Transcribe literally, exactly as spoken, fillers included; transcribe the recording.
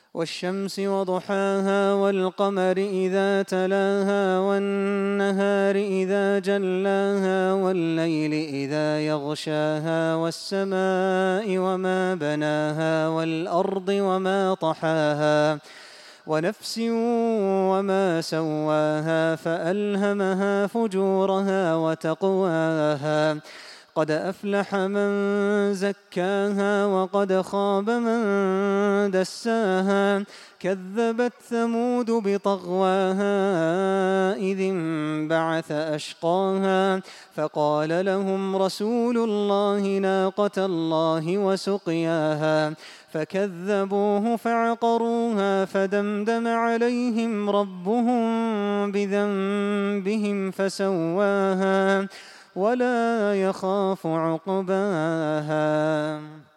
والشمس وضحاها والقمر إذا تلاها والنهار إذا جلاها والليل إذا يغشاها والسماء وما بناها والأرض وما طحاها ونفس وما سواها فألهمها فجورها وتقواها قد أفلح من زكاها وقد خاب من دساها كذبت ثمود بطغواها إذ انبعث أشقاها فقال لهم رسول الله ناقة الله وسقياها فكذبوه فعقروها فدمدم عليهم ربهم بذنبهم فسواها ولا يخاف عقباها.